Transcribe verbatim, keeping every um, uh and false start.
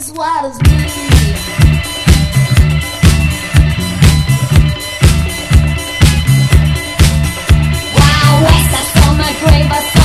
as wild as me. Wow, west, I saw my grave, I saw